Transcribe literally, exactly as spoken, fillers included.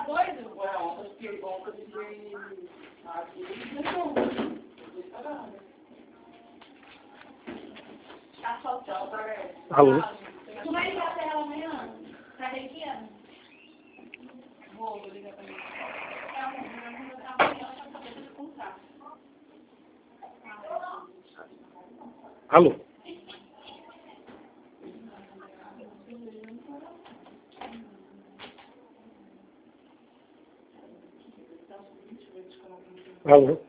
doido? Ué, ontem eu ontem eu fiquei aqui e não. Tá soltando. Alô? Tu vai ligar pra ela amanhã? Pra Requiana? Vou, vou ligar pra ela. Amanhã ela tá sabendo de contrato. Alô? Alô?